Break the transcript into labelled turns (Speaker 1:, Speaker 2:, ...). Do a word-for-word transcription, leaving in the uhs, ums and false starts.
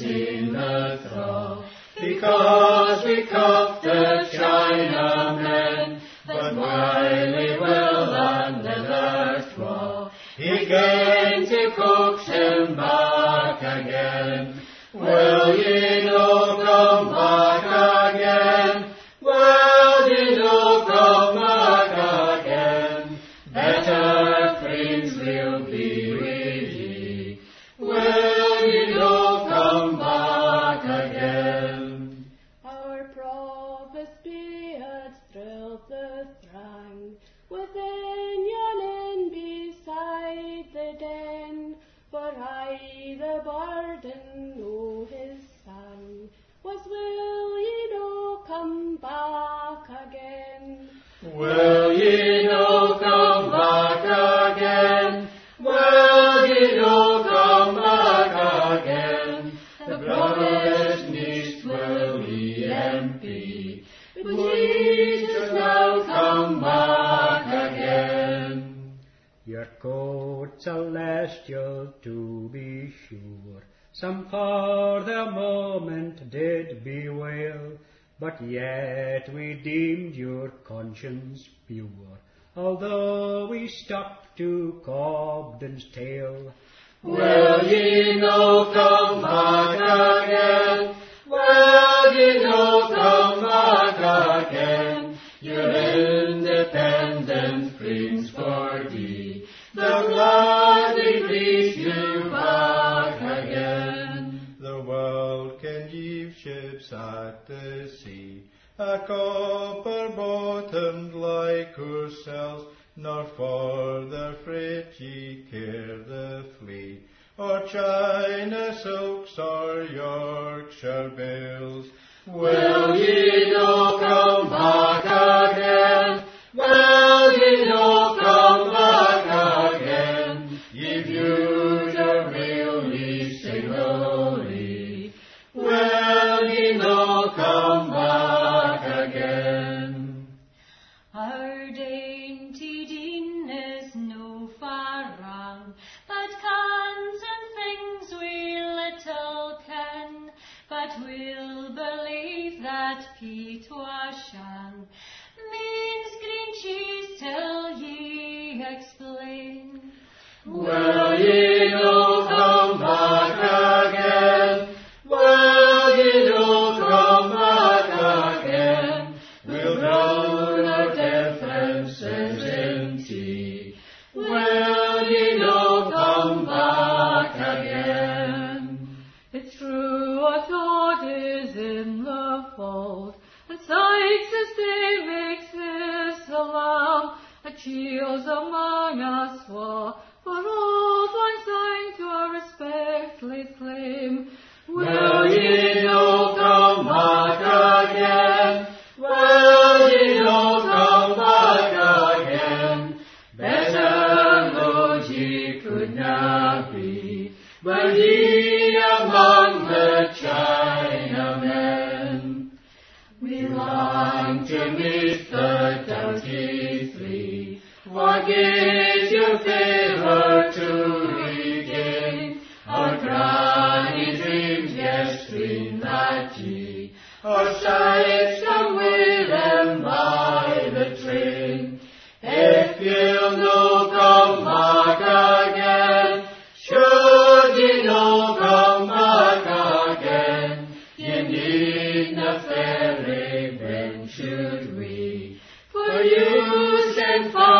Speaker 1: in the thrall, because we cuffed the Chinamen, but while he will under the thrall, he came to coax him back again. Will ye no come back again? Will ye no come back again? Better friends will be with ye. Will ye no come back again?
Speaker 2: Our provost beard thrilled the throng within yon inn beside the den, for I the burden o' his son was, will ye no come back again?
Speaker 1: Will ye no come back again? Will ye no come back again? The promised nest will be empty, but Jesus now come back again.
Speaker 3: Your code celestial to be sure, some for the moment did bewail, but yet we deemed your conscience pure, although we stuck to Cobden's tail.
Speaker 1: Will ye no come back again? Will ye no come back again? Your independent friends for thee, they'll gladly greet you back again.
Speaker 4: The world can give ships at the sea, a copper bottomed like ourselves, nor for the freight ye care the fleet, or China silks or Yorkshire bills.
Speaker 1: Will ye no come back again? Will ye no come back again? Ye viewed your really singly. Will ye no come back again?
Speaker 5: Our dainty Dean is no far wrong, but cans and things we little ken, but we'll believe that Pete Washan means green cheese till ye explain.
Speaker 1: Will ye no come back again? Will ye no come back again? We'll drown our differences in tea. Will ye no come back again?
Speaker 6: It's true our God is in the fold, and Sykes this day makes this alarm, and shields among us war, for all one sign to our respect lays claim.
Speaker 1: Will ye no come back again? Will ye no come back again? Better those ye could not be, were ye among the Chinamen. We long to meet the doughty three, what is your favour to regain? Our granny dreams, yes, dream that ye, our sights come with them by the train. If ye'll no come back again, should ye no come back again, ye need na ferry, when should we? For you send far